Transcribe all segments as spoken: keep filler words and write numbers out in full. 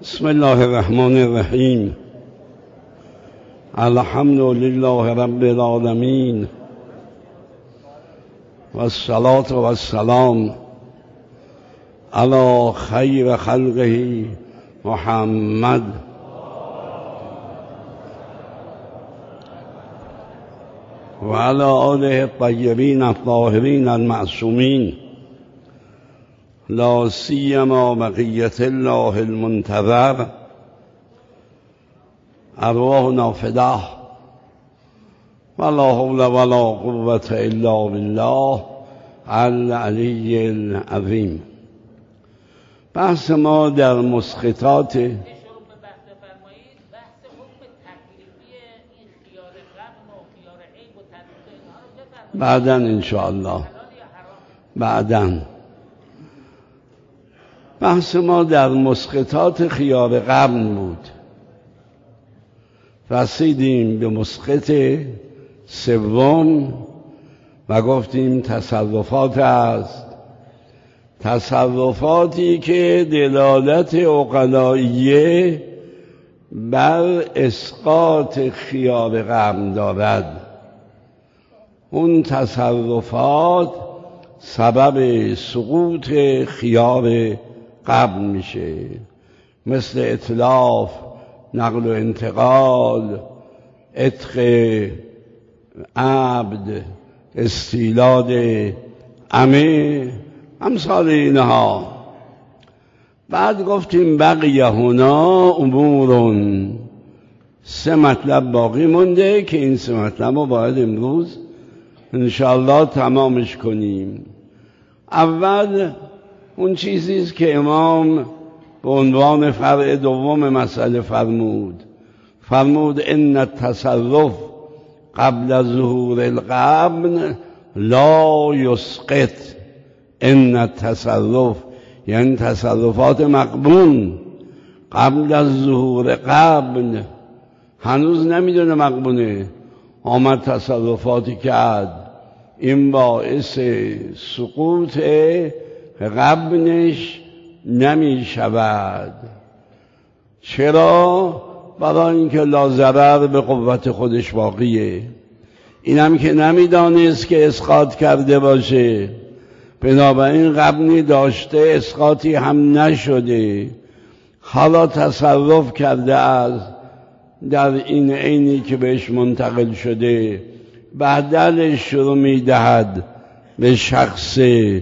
بسم الله الرحمن الرحیم. الحمد لله رب العالمین و الصلاة و السلام علی خیر خلقه محمد و علی آله الطیبین الطاهرین المعصومین، لا سیما بقیة الله المنتظر. ارواحنا فداه ولا حول ولا قوة الا بالله العلی العظیم. بحث ما در مسقطات بعداً انشاءالله بعداً بحث ما در مسقطات خیار قرن بود. رسیدیم به مسقط سوم و گفتیم تصرفات است، تصرفاتی که دلالت عقلائیه بر اسقاط خیار قرن دارد. اون تصرفات سبب سقوط خیار قبل میشه، مثل اتلاف، نقل و انتقال، عتق عبد، استیلاد عمه، امثال اینها. بعد گفتیم بقیه هنا امورون، سه مطلب باقی مونده که این سه مطلب رو باید امروز انشاءالله تمامش کنیم. اول اون چیزیست که امام به عنوان فرع دوم مسئله فرمود فرمود ان التصرف قبل از ظهور القبن لا یسقط. ان التصرف یعنی تصرفات مقبون قبل از ظهور قبن، هنوز نمیدونه مقبونه، آمد تصرفاتی کرد، این باعث سقوط قبنش نمی شود. چرا؟ برای اینکه لا ضرر به قوت خودش باقیه. اینم که نمیدانست که اسقاط کرده باشه، بنابراین قبنی داشته اسقاطی هم نشده، حالا تصرف کرده است در این عینی که بهش منتقل شده، بدل شروع میدهد به شخص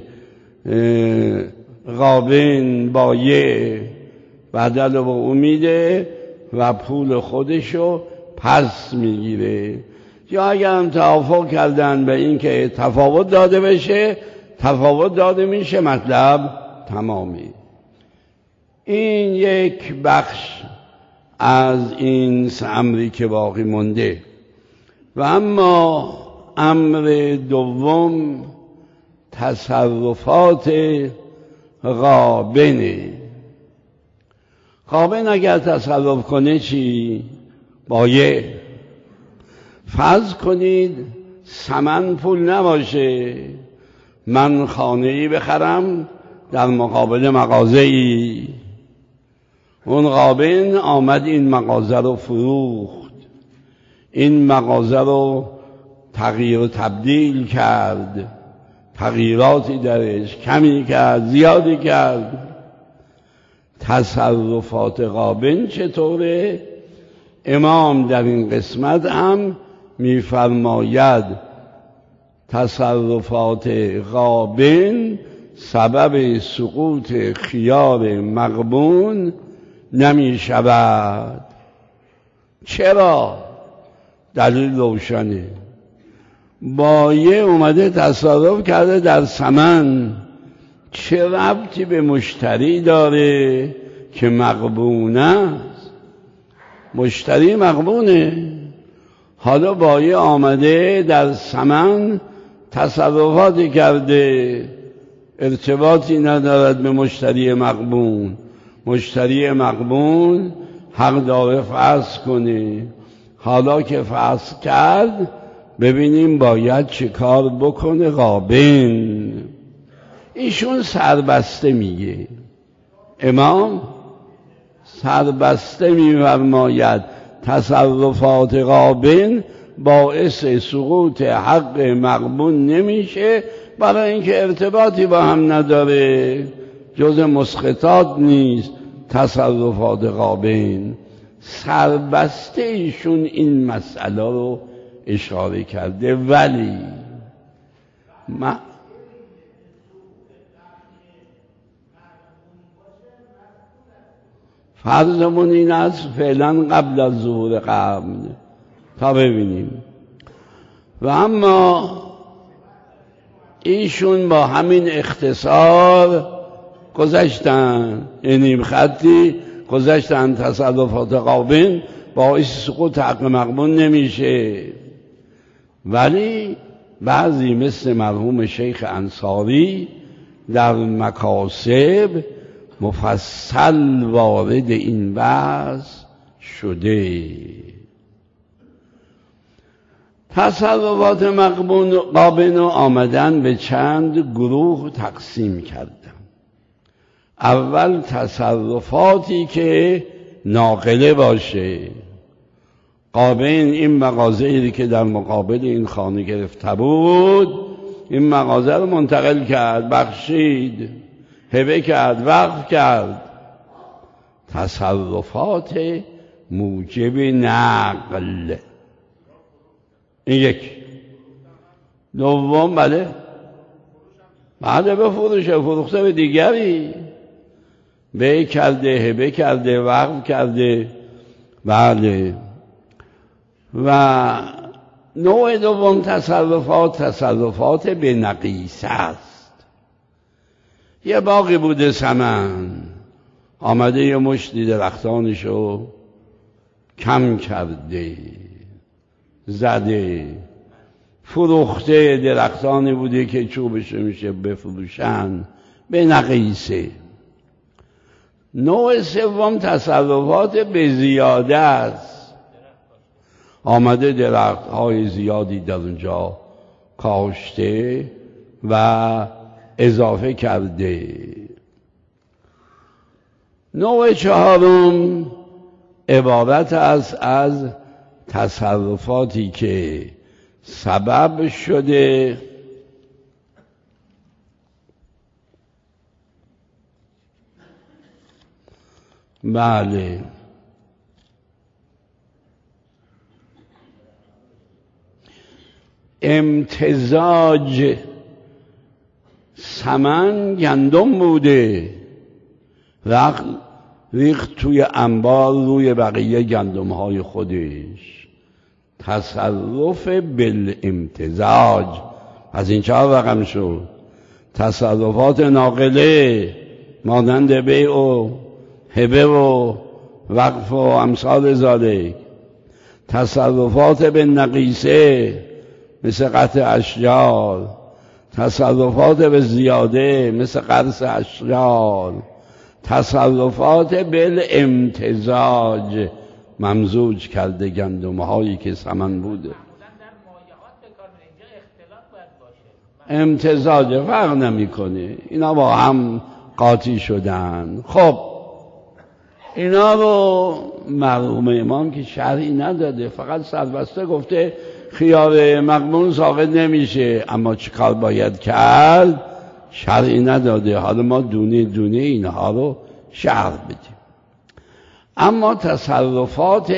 غابن بایع، بدل و امیده و پول خودشو پس میگیره. یا اگر هم توافق کردن به این که تفاوت داده بشه، تفاوت داده میشه، مطلب تمامی. این یک بخش از این امری که باقی مونده. و اما امر دوم تصرفات غابنه. غابن اگر تصرف کنه چی؟ بایع. فرض کنید ثمن پول نباشه، من خانه‌ای بخرم در مقابل مغازه‌ای، اون غابن آمد این مغازه رو فروخت، این مغازه رو تغییر و تبدیل کرد، تغییراتی درش کمی کرد، زیادی کرد. تصرفات غابن چطوره؟ امام در این قسمت هم میفرماید تصرفات غابن سبب سقوط خیار مغبون نمی شود. چرا؟ دلیل روشنه. بایع اومده تصرف کرده در ثمن، چه ربطی به مشتری داره که مغبونه است؟ مشتری مغبونه. حالا بایع آمده در ثمن تصرفاتی کرده، ارتباطی ندارد به مشتری مغبون. مشتری مغبون حق داره فسخ کنه. حالا که فسخ کرد، ببینیم باید چه کار بکنه غابن. ایشون سربسته میگه، امام سربسته می‌فرماید تصرفات غابن باعث سقوط حق مغبون نمیشه، برای اینکه ارتباطی با هم نداره، جز مسقطات نیست تصرفات غابن. سربسته ایشون این مسئله رو اشاره کرده. ولی ما فرضمون این است فعلا قبل از ظهور قبل تا ببینیم. و اما ایشون با همین اختصار گذاشتن، نیم خطی گذاشتن تصرفات غابن باعث سقوط حق مغبون نمیشه. ولی بعضی مثل مرحوم شیخ انصاری در مکاسب مفصل وارد این بحث شده. تصرفات مغبون غابن رو آمدن به چند گروه تقسیم کردن. اول تصرفاتی که ناقله باشه. غابن این مغازه‌ای که در مقابل این خانه گرفته بود، این مغازه رو منتقل کرد، بخشید، هبه کرد، وقف کرد. تصرفات موجب نقل، این یک. دوم بله بعد به فروشه، فروخته به دیگری، به کرده، هبه کرده، وقف کرده. بله. و نوع دوم تصرفات تصرفات به نقیصه است. یه باغی بوده سمن، آمده یه مشتی درختانشو کم کرده، زده، فروخته. درختانی بوده که چوبش میشه بفروشن به نقیصه. نوع سوم تصرفات به زیاده است. آمده درخت های زیادی در اونجا کاشته و اضافه کرده. نوع چهارم عبارت است از تصرفاتی که سبب شده بله امتزاج سمن گندم بوده، رخت ریخت توی انبار روی بقیه گندم های خودش. تصرف بالامتزاج از این چهار رقم شد. تصرفات ناقله مانند بیع و هبه و وقف و امثال ذالک. تصرفات به نقیصه مثل قطع اشجار. تصرفات به زیاده مثل قرص اشجار. تصرفات بالامتزاج ممزوج کرده گندم هایی که سمن بوده. امتزاج فرق نمی کنه، اینا با هم قاطی شدن. خب اینا رو مرحوم امام که شرعی نداده، فقط سربسته گفته خیار مغبون ساقط نمیشه، اما چه کار باید کرد شرعی نداده. حالا ما دونه دونه اینها رو شرح بدیم. اما تصرفات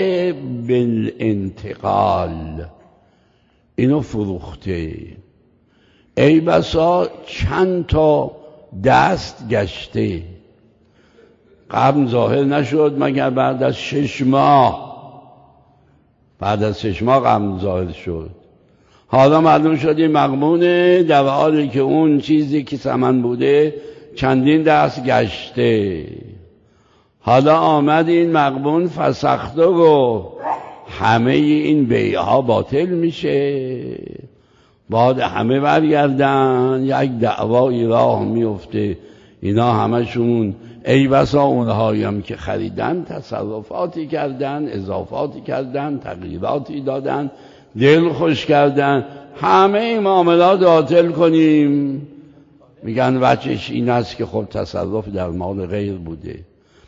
بالانتقال اینو فروخته، ای بسا چند تا دست گشته، قبل ظاهر نشد مگر بعد از شش ماه، بعد از شش ماه قبل ظاهر شد. حالا معلوم شد این مغبونه، در حالی که اون چیزی که ثمن بوده چندین دست گشته. حالا آمد این مغبون فسخت و گفت همه این بیعها باطل میشه، بعد همه برگردن، یک دعوایی راه میفته. اینا همشون ای بسا اونهایی هم که خریدن تصرفاتی کردن، اضافاتی کردن، تغییراتی دادن، دل خوش کردن، همه معاملات باطل کنیم. میگن وجهش این است که خب تصرف در مال غیر بوده.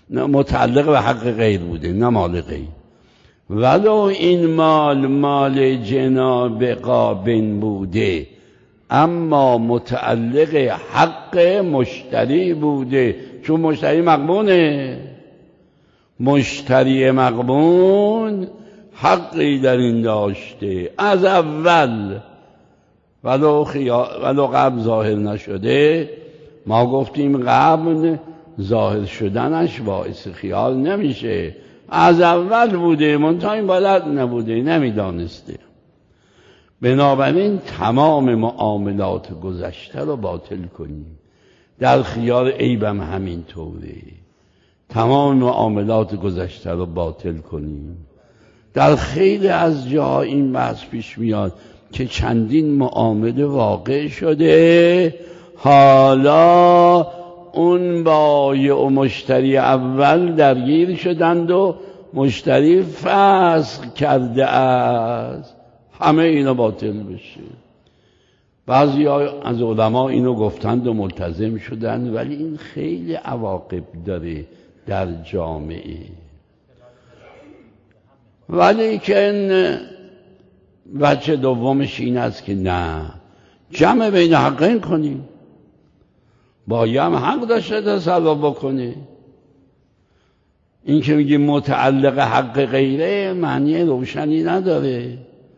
متعلق به حق غیر بوده، نه مال غیر. ولو این مال مال جناب قابن بوده اما متعلق حق مشتری بوده، چون مشتری مغبونه. مشتری مغبون حقی در این داشته از اول، ولو, خیا... ولو قبل ظاهر نشده. ما گفتیم قبل ظاهر شدنش باعث خیال نمیشه، از اول بوده، منتها این بلد نبوده، نمیدانسته. بنابراین تمام معاملات گذشته رو باطل کنیم. در خیال عیبم همینطوره، تمام معاملات گذشته رو باطل کنیم. در خیلی از جاها این بحث پیش میاد که چندین معامله واقع شده، حالا اون بایع و مشتری اول درگیر شدند و مشتری فسخ کرده است، همه اینا باطل بشه. بعضی از علما اینو گفتند و ملتزم شدند، ولی این خیلی عواقب داره در جامعه. ولی که وجه دومش این است که نه، جمع بین حقین کنیم. باید هم حق داشته تصرف بکنه. این که میگه متعلق حق غیره معنی روشنی نداره.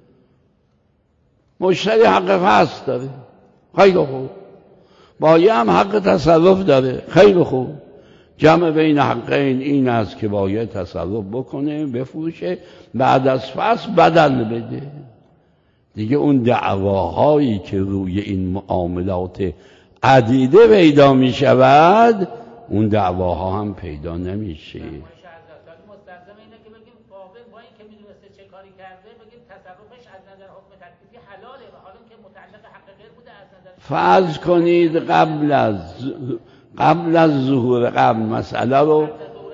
مشتری حق فسخ داره، خیلی خوب. باید هم حق تصرف داره، خیلی خوب. جمع بین حقین این است که باید تصرف بکنه، بفروشه، بعد از فسخ بدل بده. دیگه اون دعواهایی که روی این معاملات عدیده پیدا می شود، اون دعواها هم پیدا نمیشه. مستلزم اینه که بگیم واقع با این که میدونسته چه کاری کرده، بگیم تصرفش از نظر حکم تکلیفی حلاله، و حالا که متعلق حق غیر بوده از نظر فرض کنید قبل از قبل از ظهور قبل مسئله رو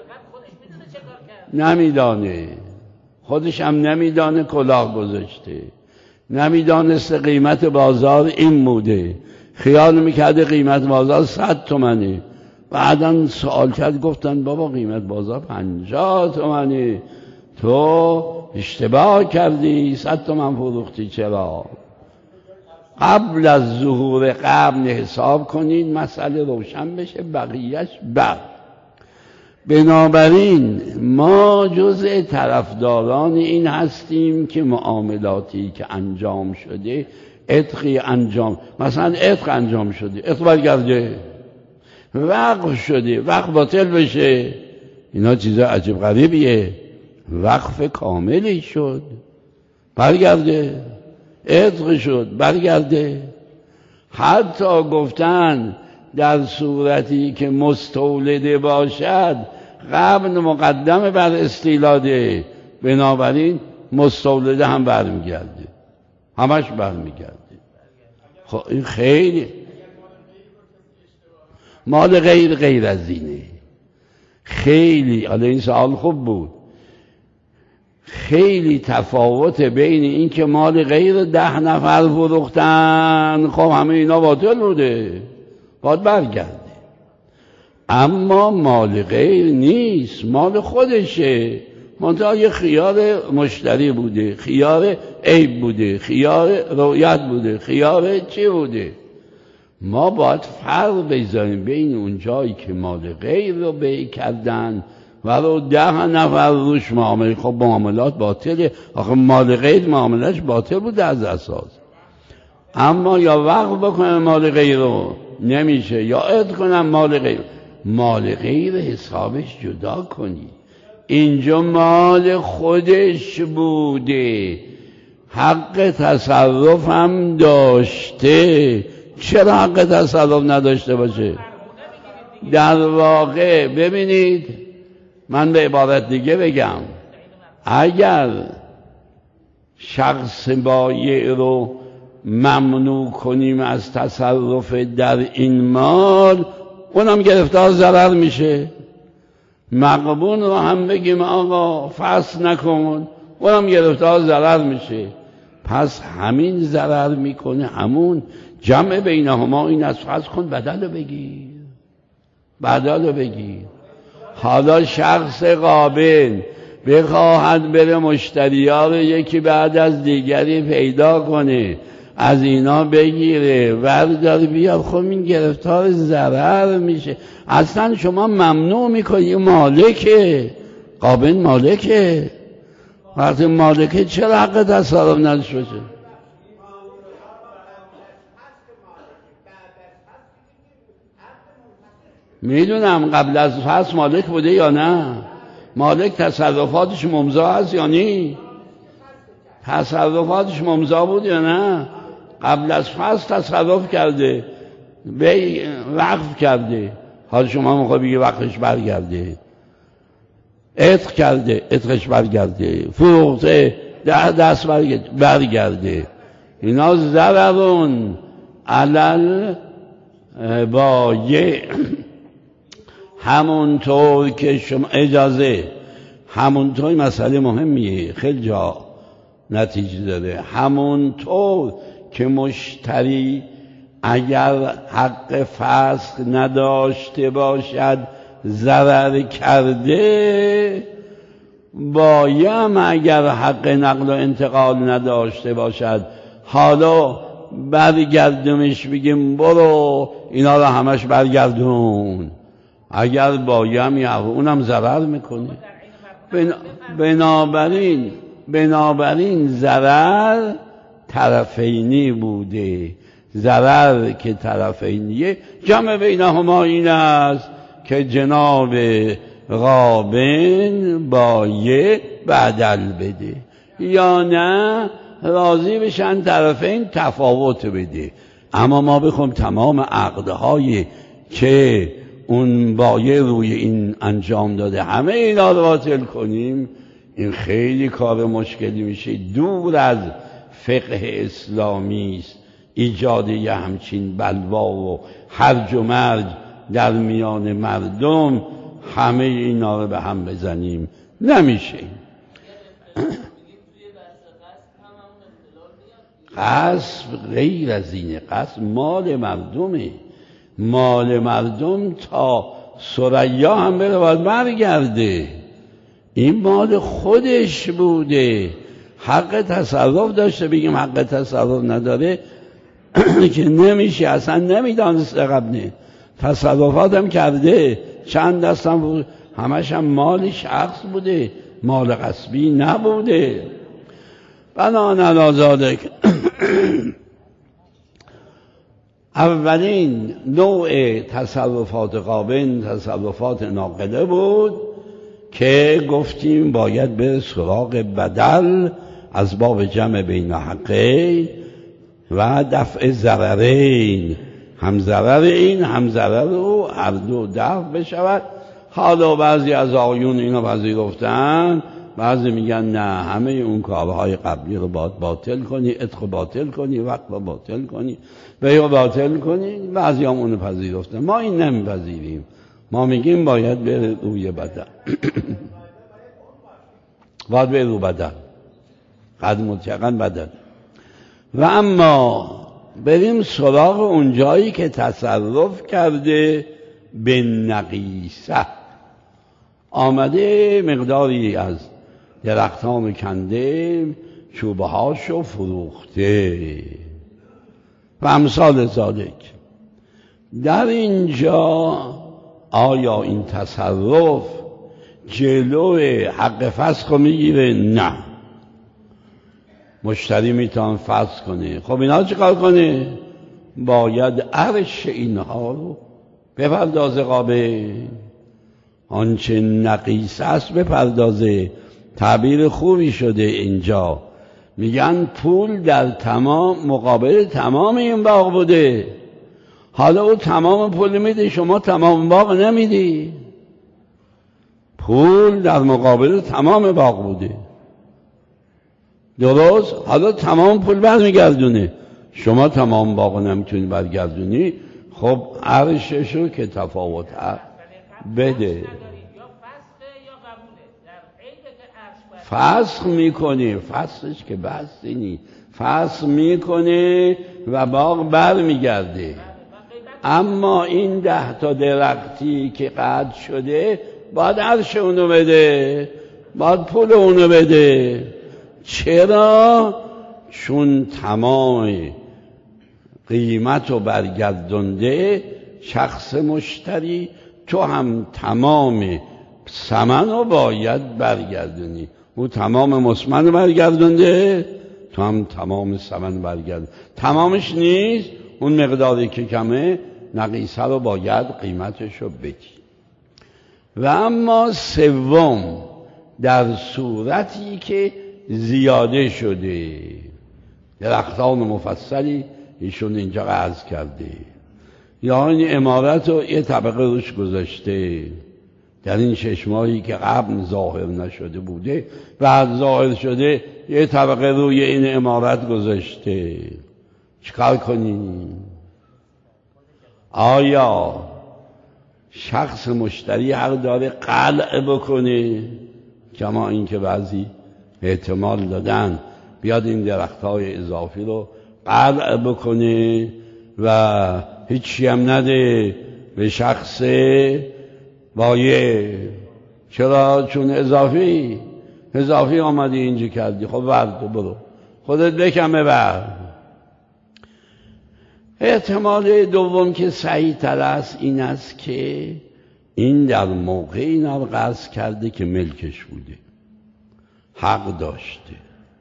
نمیدانه، خودش هم نمیدانه، کلاه گذاشته، نمیدانسته قیمت بازار این بوده، خیال میکرده قیمت بازار صد تومنه. بعدن سوال کرد، گفتن بابا قیمت بازار پنجاه تومنه، تو اشتباه کردی، صد تومن فروختی. چرا؟ قبل از ظهور قبل حساب کنید، مسئله روشن بشه، بقیهش بعد. بنابراین ما جزء طرفداران این هستیم که معاملاتی که انجام شده، عتقی انجام، مثلا عتق انجام شده، عتق برگرده، وقف شده، وقف باطل بشه، اینا چیزا عجیب غریبیه. وقف کاملی شد، برگرده، عتق شد، برگرده. حتی گفتن در صورتی که مستولده باشد قبل مقدم بر استیلاده، بنابراین مستولده هم برمیگرده، همش برمیگرده. خب این خیلی مال غیر غیر از اینه. خیلی حالا این سوال خوب بود، خیلی تفاوت بین این که مال غیر ده نفر فروختن، خب همه اینا باطل بوده، باید برگرده. اما مال غیر نیست، مال خودشه، منتها یه خیار مشتری بوده، خیار عیب بوده، خیار رؤیت بوده، خیار چی بوده. ما باید فرق بذاریم بین اون جایی که مال غیر رو بیع کردن و رو ده نفر روش معامله، خب معاملات باطله، آخه مال غیر معاملش باطل بوده از اساس. اما یا وقف بکنم مال غیر رو نمیشه، یا عد کنم مال غیر. مال غیر حسابش جدا کنی، اینجا مال خودش بوده، حق تصرف هم داشته. چرا حق تصرف نداشته باشه؟ در واقع ببینید، من به عبارت دیگه بگم، اگر شخص بایع رو ممنوع کنیم از تصرف در این مال، اونم گرفتار ضرر میشه. مغبون رو هم بگیم آقا فسخ نکن، اونم گرفتار ضرر میشه. پس همین ضرر میکنه، همون جمع بینهما این از فسخ کن، بدل رو بگیر، بدل رو بگیر. حالا شخص قابل بخواهد بره مشتری‌ها رو یکی بعد از دیگری پیدا کنه، از اینا بگیره ورداره بیاد، خب این گرفتار ضرر میشه. اصلا شما ممنوع میکنی، مالکه، قابل مالکه. وقتی مالکه چرا حق تصرف نداشته باشه؟ میدونم قبل از فصل مالک بوده یا نه؟ مالک تصرفاتش ممضا هست یا نه؟ تصرفاتش ممضا بود یا نه؟ قبل از فصل تصرف کرده، به وقف کرده، حالا شما میخوای بگی وقتش برگرده، عتق کرده عتقش برگرده، فروخته ده دست برگرده. اینا ضررون علل بایع. همونطور که شما اجازه، همونطور مسئله مهمیه، خیلی جا نتیجه داره. همونطور که مشتری اگر حق فسخ نداشته باشد ضرر کرده، بایم اگر حق نقل و انتقال نداشته باشد حالا برگردونش، بگیم برو اینا رو همش برگردون. اگر بایم یا اونم ضرر میکنه. بنابراین بنابراین ضرر طرفینی بوده. ضرر که طرفینیه جمع بینهما این است که جناب غابن بایع بدل بده، یا نه راضی بشن طرفین تفاوت بده. اما ما بخوام تمام عقدهای که اون بایع روی این انجام داده همه اینا رو باطل کنیم، این خیلی کار مشکلی میشه، دور از فقه اسلامی است ایجاد یه همچین بلوا و هرج و مرج در میان مردم، همه اینا رو به هم بزنیم نمیشه. قصد غیر از اینه، قصد مال مردمه، مال مردم تا ثریا هم بره باید برگرده. این مال خودش بوده، حق تصرف داشته، بگیم حق تصرف نداره که نمیشه، اصلا نمیدانسته قبله، تصرفات هم کرده، چند دستم بود، همش هم مال شخص بوده، مال غصبی نبوده. بنان علی ذالک اولین نوع تصرفات قابل تصرفات ناقله بود که گفتیم باید به سراغ بدل از باب جمع بین حقین و دفع ضررین، هم ضرر این هم ضرر او هر دو دفع بشود. حالا بعضی از آقایون اینو پذیرفتن، بعضی میگن نه، همه اون کارهای قبلی رو باید باطل کنی، عتق باطل کنی، وقت رو باطل کنی، بیع باطل کنی. بعضی هم اونو پذیرفتن، ما این نمیپذیریم، ما میگیم باید به روی بدل باید به روی بدل قد مطلقاً بدل. و اما بریم سراغ اون جایی که تصرف کرده به نقیصه، آمده مقداری از درختان کنده، چوبه هاشو فروخته و امثال ذالک. در اینجا آیا این تصرف جلو حق فسخ رو میگیره؟ نه، مشتری میتونه فسخ کنه. خب اینا چه کار کنه؟ باید عرش اینها رو بپردازه قابل، آنچه نقیص است بپردازه. تعبیر خوبی شده اینجا، میگن پول در تمام مقابل تمام این باغ بوده، حالا او تمام پول میده، شما تمام باغ نمیدی. پول در مقابل تمام باغ بوده، درست؟ حالا تمام پول برمیگردونه، شما تمام باغ نمیتونی برگردونی. خب عرششو که تفاوت بده، فسخ میکنه، فسخش که بحثی نی، فسخ میکنه و باغ بر میگرده. اما این ده تا درختی که قطع شده باید عرش اونو بده، باید پول اونو بده. چرا؟ چون تمام قیمت رو برگردونده شخص مشتری، تو هم تمام ثمن رو باید برگردونی. او تمام مسمن رو برگردونده، تو هم تمام ثمن برگردون. تمامش نیست، اون مقداری که کمه نقیصه رو باید قیمتش رو بدی. و اما سوم، در صورتی که زیاده شده، درختان مفصلی ایشون اینجا عرض کرده، یا این عمارت رو یه طبقه روش گذاشته، در این شش ماهی که قبل ظاهر نشده بوده بعد ظاهر شده یه طبقه روی این عمارت گذاشته، چیکار کنیم؟ آیا شخص مشتری حق داره قلع بکنه؟ کما اینکه بعضی احتمال دادن بیاد این درخت‌های اضافی رو قلع بکنه و هیچی هم نده به شخص بایع. چرا؟ چون اضافی اضافی آمدی اینجا کردی، خب ورد برو خودت بکمه بر. احتمال دوم که صحیح تر است این است که این در موقع اینا رو قرض کرده که ملکش بوده، حق داشته،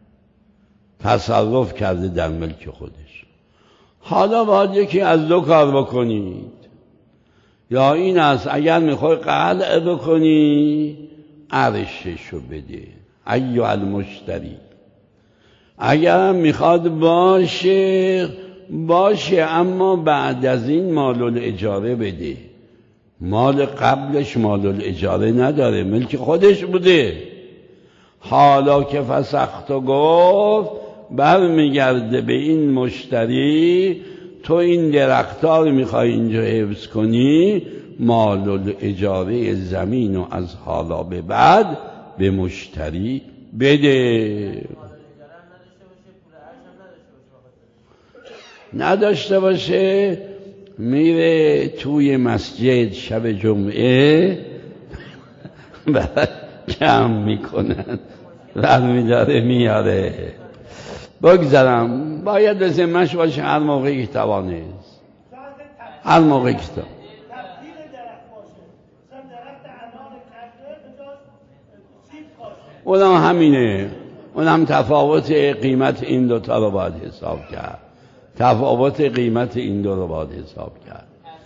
تصرف کرده در ملک خودش. حالا باید یکی از دو کار بکنید، یا این است اگر میخوای قلع بکنی عرششو بده ایو المشتری، اگر میخواد باشه باشه اما بعد از این مال الاجاره بده. مال قبلش مال الاجاره نداره، ملک خودش بوده. حالا که فسخت و گفت برمیگرده به این مشتری، تو این درختار میخوای اینجا حفظ کنی، مال الاجاره زمین و از حالا به بعد به مشتری بده. نداشته باشه میره توی مسجد شب جمعه کم میکنن برمیداره میاره. بگذارم باید به ذمه‌ش باشه هر موقعی که توانست، هر موقعی که توانست. اونم همینه، اونم تفاوت قیمت این دوتا رو باید حساب کرد، تفاوت قیمت این دو رو باید حساب کرد.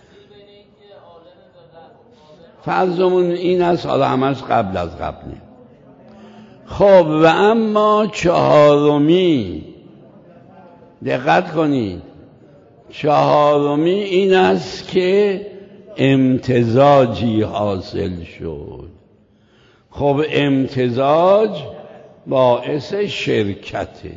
فرضمون این است، حالا همش قبل از قبله. خب و اما چهارمی، دقت کنید، چهارمی این است که امتزاجی حاصل شد. خب امتزاج باعث شرکته،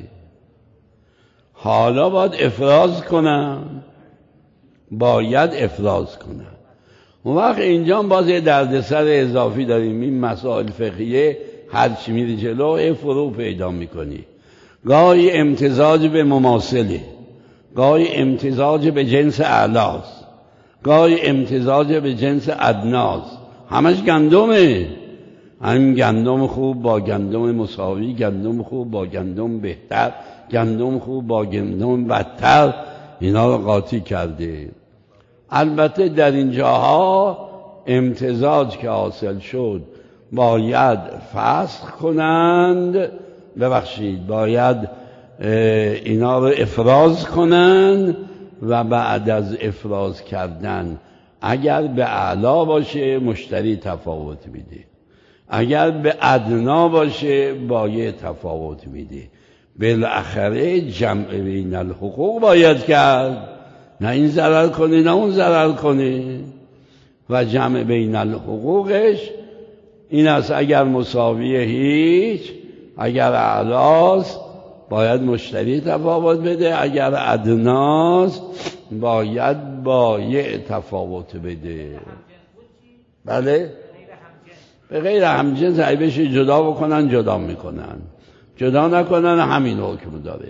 حالا باید افراز کنم، باید افراز کنم. اون وقت اینجا باز یه دردسر اضافی داریم. این مسائل فقهیه هرچی میری جلو فرو پیدا میکنی. گاهی امتزاج به مماثله، گاهی امتزاج به جنس اعلاست، گاهی امتزاج به جنس ادناست. همش گندمه، همین گندم خوب با گندم مساوی، گندم خوب با گندم بهتر، گندم خوب با گندم بدتر، اینا رو قاطی کرده. البته در این جاها امتزاج که حاصل شد باید فسخ کنند، ببخشید باید اینا رو افراز کنند و بعد از افراز کردن اگر به اعلا باشه مشتری تفاوت میده، اگر به ادنا باشه بایع تفاوت میده. بالاخره جمع بین الحقوق باید کرد، نه این ضرر کنه نه اون ضرر کنه. و جمع بین الحقوقش این است اگر مساویه هیچ، اگر اعلاست باید مشتری تفاوت بده، اگر ادناست باید بایع تفاوت بده. بله؟ به غیر همجنس اگه بشه جدا بکنن جدا میکنن، جدا نکنن همین حکم داره.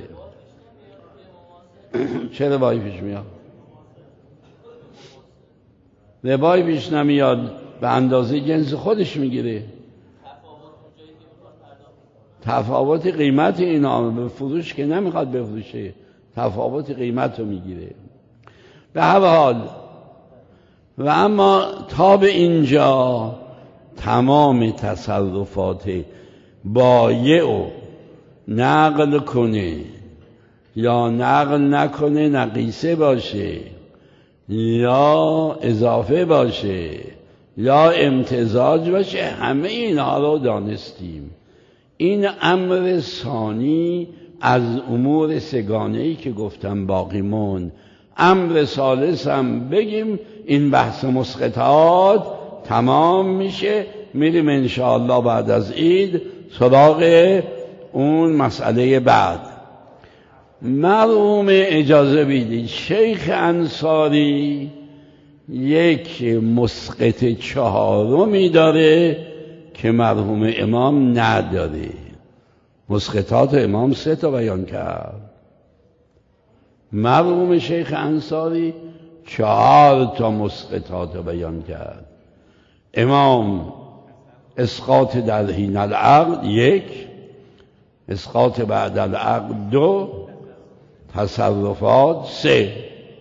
چه ربایی پیش میاد؟ ربایی پیش نمیاد به اندازه جنس خودش میگیره. تفاوت قیمت اینا به فروش که نمیخواد بفروشه، تفاوت قیمت رو میگیره. به هر حال و اما تا به اینجا تمام تصرفات بایع و نقل کنه یا نقل نکنه، نقیصه باشه یا اضافه باشه یا امتزاج باشه، همه اینها رو دانستیم. این امر ثانی از امور سگانه‌ای که گفتم باقی موند. امر ثالث هم بگیم این بحث مسقطات تمام میشه، میریم انشاءالله بعد از عید سراغ اون مسئله بعد. مرحوم اجازه بیدید شیخ انصاری یک مسقط چهارمی داره که مرحوم امام نداره. مسقطات امام سه تا بیان کرد، مرحوم شیخ انصاری چهار تا مسقطات بیان کرد. امام اسقاط در حین العقد یک، اسقاط بعد العقد دو، تصرفات سه.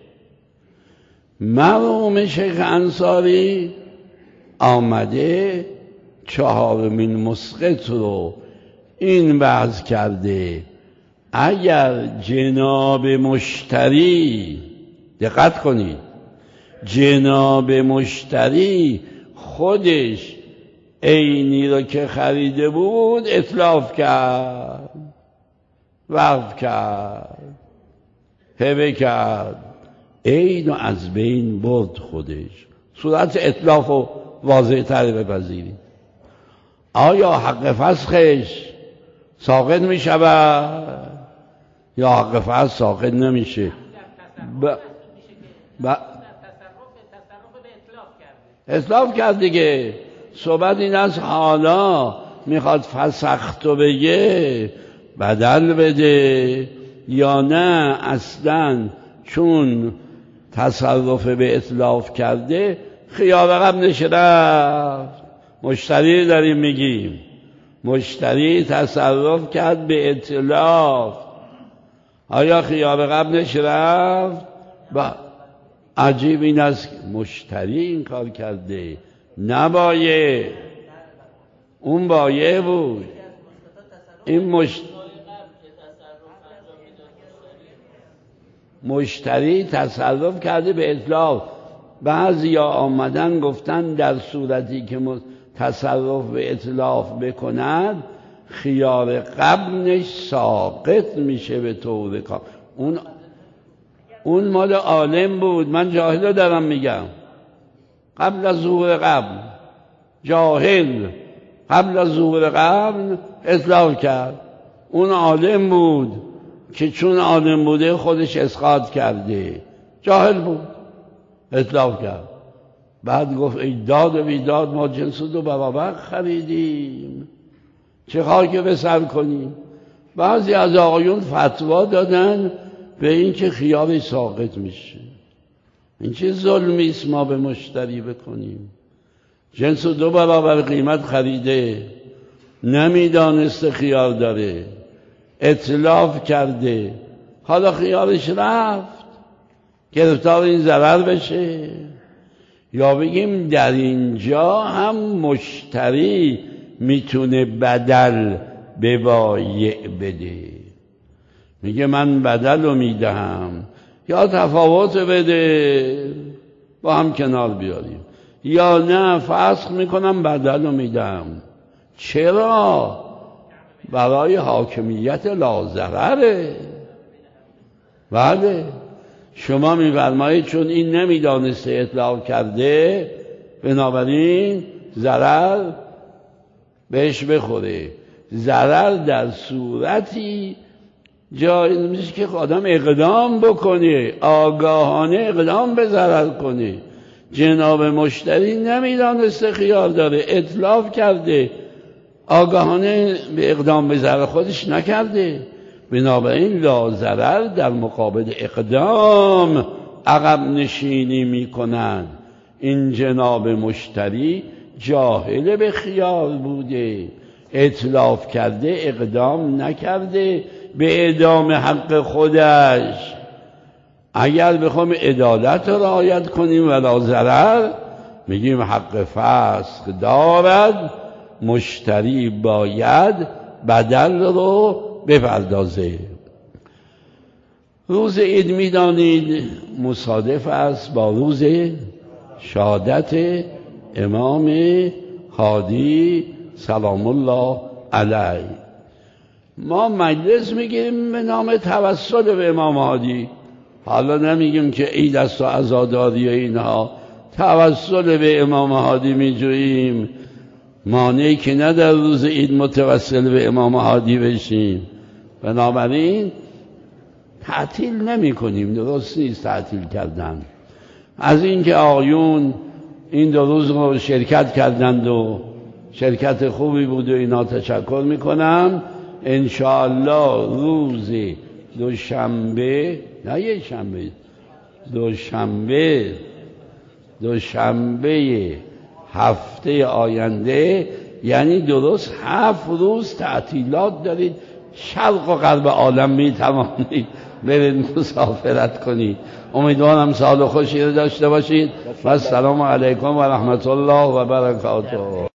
مرحوم شیخ انصاری آمده چهارمین مسقط رو این بحث کرده اگر جناب مشتری، دقت کنید، جناب مشتری خودش عینی رو که خریده بود اتلاف کرد، وقف کرد، هبه کرد، عین و از بین برد خودش. صورت اتلاف رو واضح تر بپذیرید. آیا حق فسخش ساقط می شود یا حق فسخ ساقط نمیشه؟ ب... ب... اتلاف کرد دیگه. صحبت این است حالا میخواد فسختو بگه بدل بده یا نه اصلا چون تصرف به اتلاف کرده خیال عقب نشه رفت. مشتری داریم میگیم، مشتری تصرف کرد به اتلاف، آیا خیال عقب نشه رفت؟ با عجیب این است مشتری این کار کرده، نبایه، اون بایه بود. این مشت... مشتری تصرف کرده به اتلاف. بعضی ها آمدن گفتن در صورتی که تصرف به اتلاف بکند خیار قبلش ساقط میشه به طور کامل. اون اون مال عالم بود، من جاهل دارم میگم. قبل از ظهور قبل جاهل قبل از ظهور قبل اتلاف کرد. اون عالم بود که چون عالم بوده خودش اسقاط کرده، جاهل بود اتلاف کرد. بعد گفت ای داد و بیداد، ما جنس دو برابر خریدیم، چه خاک به سر کنیم. بعضی از آقایون فتوا دادن به این که خیارش ساقط میشه. این چه ظلمی است ما به مشتری بکنیم؟ جنس دو برابر قیمت خریده، نمیدانسته خیار داره، اتلاف کرده، حالا خیارش رفت، گرفتار این ضرر بشه. یا بگیم در اینجا هم مشتری میتونه بدل به بایع بده، میگه من بدل رو میدهم یا تفاوت بده با هم کنار بیاریم، یا نه فسخ میکنم بدل رو میدم. چرا؟ برای حاکمیت لازرره. بله شما میفرمایید چون این نمیدانسته اطلاق کرده بنابراین ضرر بهش بخوره. ضرر در صورتی جایز میشه که آدم اقدام بکنه، آگاهانه اقدام به ضرر کنه. جناب مشتری نمیدانسته خیال داره، اتلاف کرده، آگاهانه به اقدام به ضرر خودش نکرده، بنابراین لا ضرر در مقابل اقدام عقب نشینی میکنن. این جناب مشتری جاهل به خیال بوده، اتلاف کرده، اقدام نکرده به اعدام حق خودش. اگر بخوام عدالت را رعایت کنیم ولا ضرر، میگیم حق فسخ دارد، مشتری باید بدل رو بپردازه. روز عید میدانید مصادف است با روز شهادت امام هادی سلام الله علیه. ما مجلس میگیریم به نام توسل به امام هادی. حالا نمیگیم که عید است و عزاداری و اینها، توسل به امام هادی میجوییم. مانعی که نه در روز عید متوسل به امام هادی بشیم. بنابراین تعطیل نمی کنیم، درست نیست تعطیل کردن. از اینکه آقایون این دو روز رو شرکت کردند و شرکت خوبی بود و اینا تشکر میکنم. انشاءالله روز دوشنبه، نه یک شنبه، دوشنبه دوشنبه هفته آینده، یعنی درست هفت روز تعطیلات دارید. شرق و غرب عالم می توانید برید مسافرت کنید. امیدوارم سال خوشی رو داشته باشید و السلام علیکم و رحمت الله و برکاته.